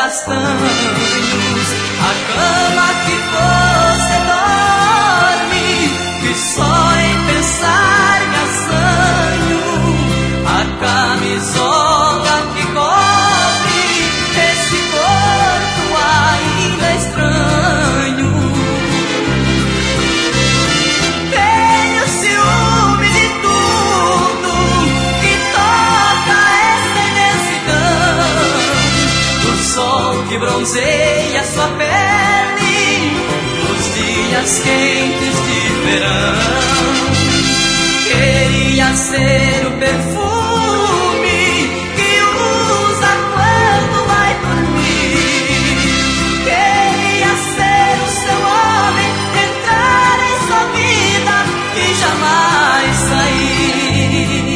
castanhos, a cama que você dorme, que só em pensar me assanho, a camisola que cobre esse corpo ainda estranho. Tenho ciúme de tudo que toca essa imensidão, do sol que bronzeia sua pele nos dias quentes de verão. Queria ser o perfume que usa quando vai dormir. Queria ser o seu homem, entrar em sua vida e jamais sair.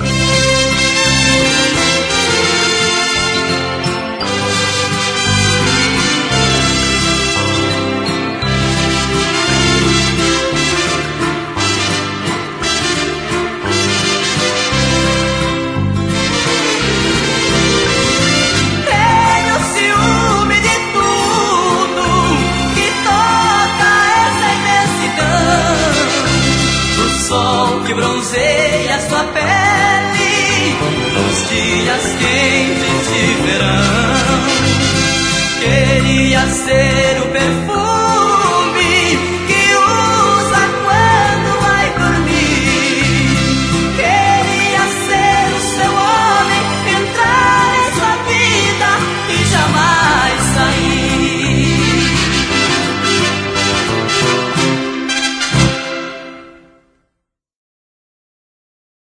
Que bronzeia sua pele nos dias quentes de verão. Queria ser o